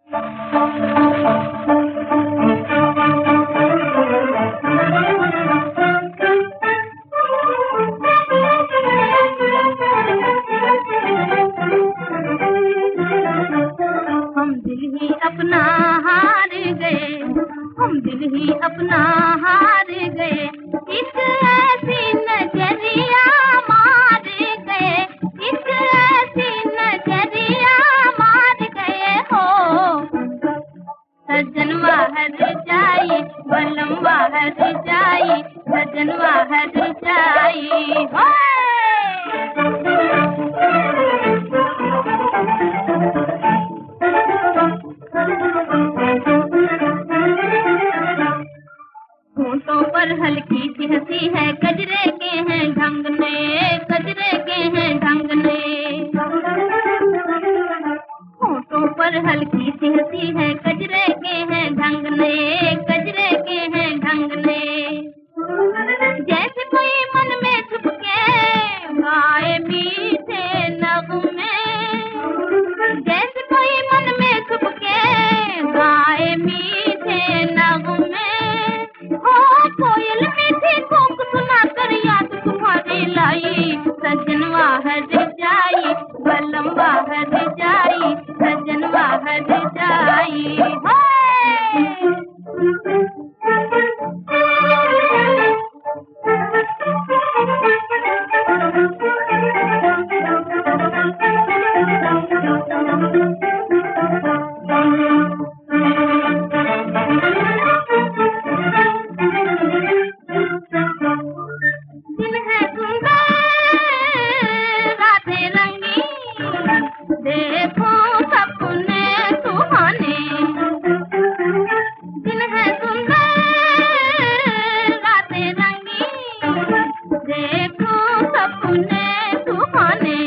अपना हार गए, हम दिल ही अपना हार गए, इस ऐसी नजरिया मार गए, इस ऐसी नजरिया मार गए हो। सजन बाहर जाई बलम बाहर जाई, सजन बाहर जाई हो। होठों पर हल्की सी हंसी है, गजरे के हैं ढंगने, गजरे के हैं ढंगने। होठों पर हल्की सी हंसी है, गजरे के हैं ढंगने, गजरे के हैं ढंगने। जैसे कोई मन में छुप के गाए मीठे नगमे, जैसे कोई मन में छुप के गाए मीठे नगमे। कोयल मीठी कूक सुना कर याद तुम्हारी लाई, सजन बाहर जाई बलम बाहर जाई, सजन बाहर जाई देखो सपने सुहाने, दिन है सुंदर रातें रंगी, देखो सपने सुहाने।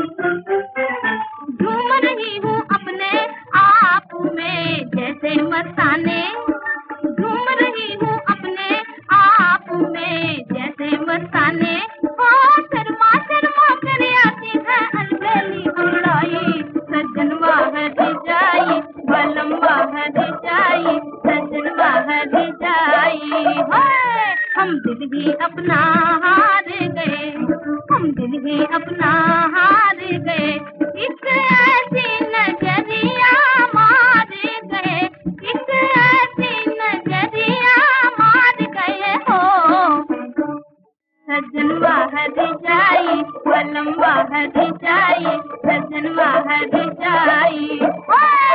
झूम रही हूँ अपने आप में जैसे मस्ताने, झूम रही हूँ अपने आप में जैसे मस्ताने। शर्मा शर्मा कर आती है अलबेली अंगड़ाई, सजन बाहर जाई बलम बाहर जाई, सजन बाहर जाई है। हम दिल ही अपना हार गए, हम दिल ही अपना हार गए, इस ऐसी नजरिया मार गए, इस ऐसी नजरिया मार गए हो। सजन बाहर जाई बलम बाहर जाई, सजन बाहर जाई।